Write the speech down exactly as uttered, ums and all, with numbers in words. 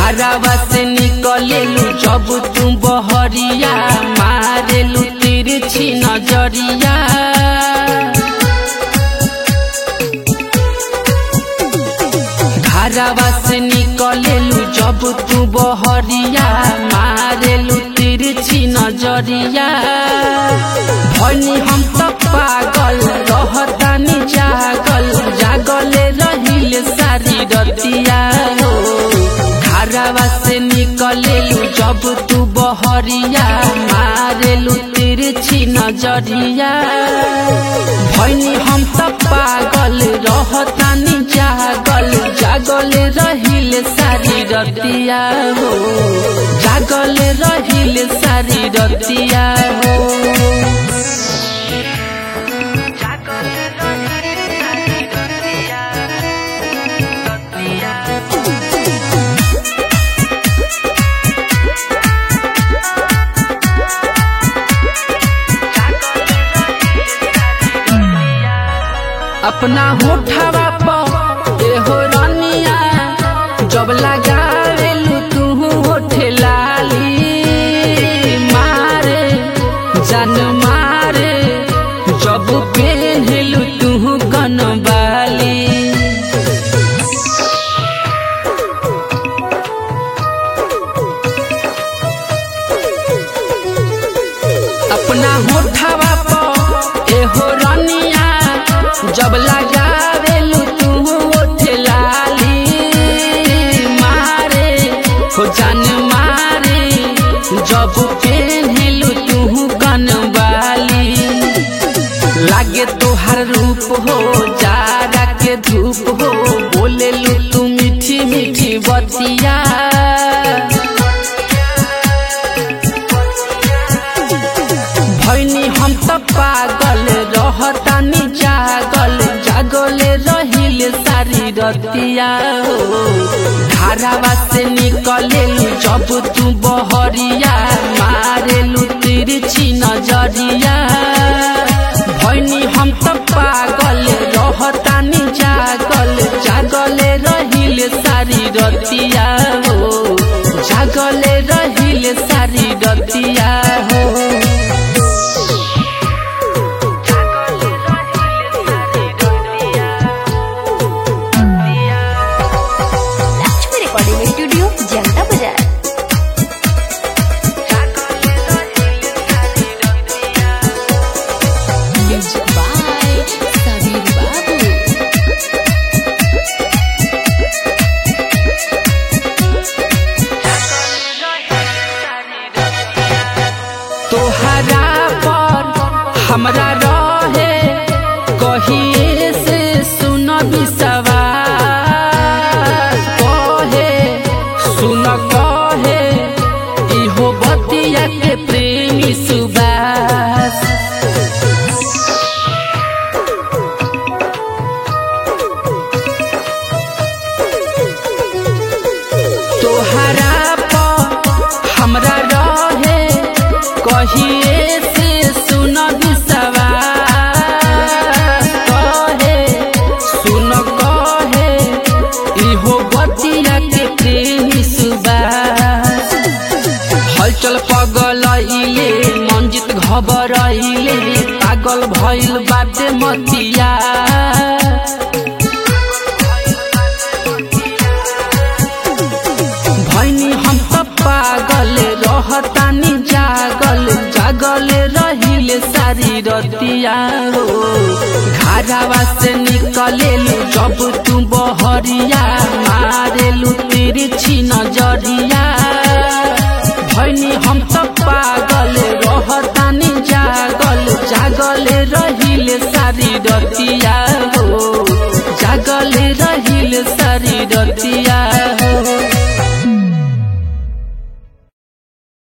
घरवा से निकलेलू जब तू बहरिया मारेलू तिरछी नजरिया। घरवा से निकलेलू जब तू बहरिया मारेलू तिरछी नजरिया। भनी हम तो पागल रहतानी जागल जागले रहिल सारी रतिया हो। घरवा से निकलेलू जब तू बहरिया मारेलू तिरछी नजरिया। भनी हम तो पागल रहतानी जागल जागले रहिल सारी रतिया हो। जागले रहिल सारी रतिया हो। अपना होठवा पर एहो रनिया जब लगावेलू तू होठ लाली मारे जान मारे जब पहनलू तू कनबाली। अपना होठवा पर एहो रनिया जब लगावेलू तू होठ लाली मारे हो जान मारे जब पहनलू तू कनवाली। लागे तोहर रूप हो जारा के धूप हो बोलेलू तू मीठी मीठी बतिया। भैनी हम तो पागल रहतानी जागल जागले रहिल सारी रतिया हो। घरवा से निकलेलू जब तू बहरिया मारेलू तिरछी नजरिया। भैनी हम तो पागल रहतानी जागल जागले रहिल सारी रतिया हो। जागले रहिल सारी रतिया हो। स्टूडियो जनता बाजार। तोहरा पर हमरा रहे कहिए से सुन विश्वास कहे सुन कहे इहो बतिया के प्रेमी सुबास। तोहरा पर हमरा रहे कहिए से सुन विश्वास कहे सुन कहे इहो बतिया के प्रेमी सुबास। हलचल पगलइले मंजित घबरइले पागल भइल बाटे मतिया। भैनी हम तो पागल रहतानी जागल जागले रहिल सारी रतिया हो। घरवा से निकलेलू जब तू बहरिया मारेलू तिरछी नजरिया। भैनी हम तो पागल रहतानी जागल जागले रहिल सारी रतिया।